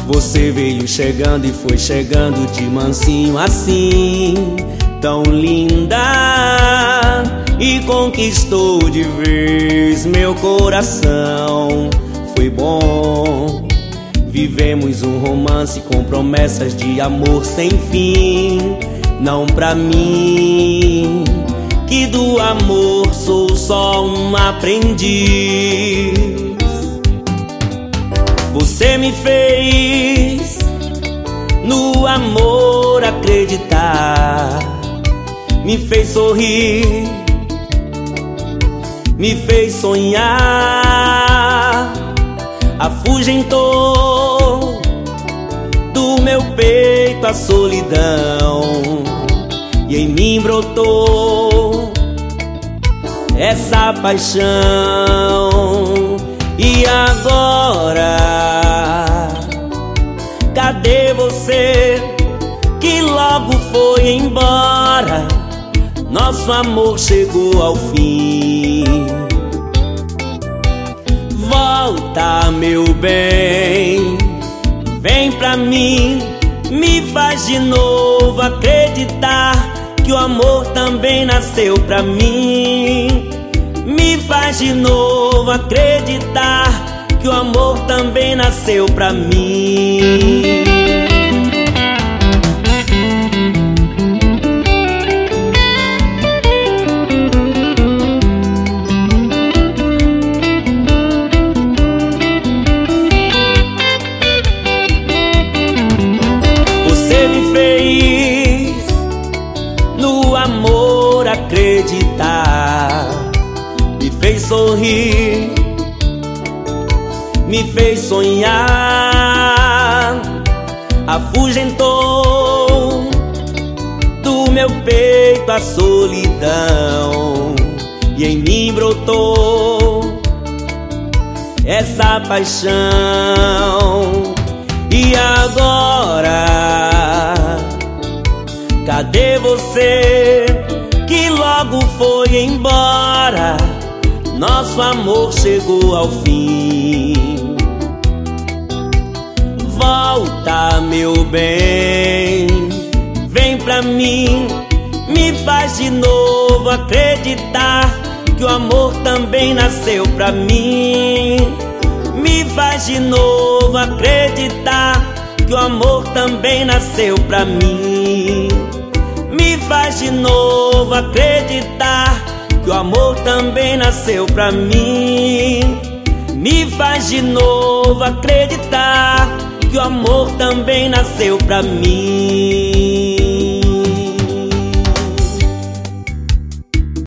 Você veio chegando e foi chegando de mansinho assim, tão linda, e conquistou de vez meu coração. Foi bom, vivemos um romance com promessas de amor sem fim. Não pra mim, que do amor sou só um aprendiz. Você me fez no amor acreditar, me fez sorrir, me fez sonhar, afugentou do meu peito a solidão, e em mim brotou essa paixão. E agora, cadê você que logo foi embora? Nosso amor chegou ao fim. Volta, meu bem, vem pra mim, me faz de novo acreditar que o amor também nasceu pra mim. Me faz de novo acreditar que o amor também nasceu pra mim. Você me fez no amor acreditar, me fez sorrir, me fez sonhar, afugentou do meu peito a solidão, e em mim brotou essa paixão. E agora, cadê você que logo foi embora? Nosso amor chegou ao fim. Volta, meu bem, vem pra mim, me faz de novo acreditar que o amor também nasceu pra mim. Me faz de novo acreditar que o amor também nasceu pra mim. Me faz de novo acreditar que o amor também nasceu pra mim. Me faz de novo acreditar que o amor também nasceu pra mim.